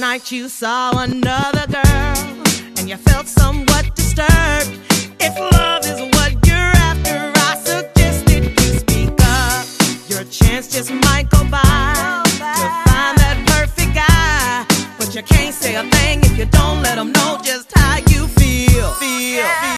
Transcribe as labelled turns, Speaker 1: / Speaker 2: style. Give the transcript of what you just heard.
Speaker 1: night you saw another girl and you felt somewhat disturbed. If love is what you're after, I suggested you speak up. Your chance just might go by to find that perfect guy, but you can't say a thing if you don't let him know just how you feel.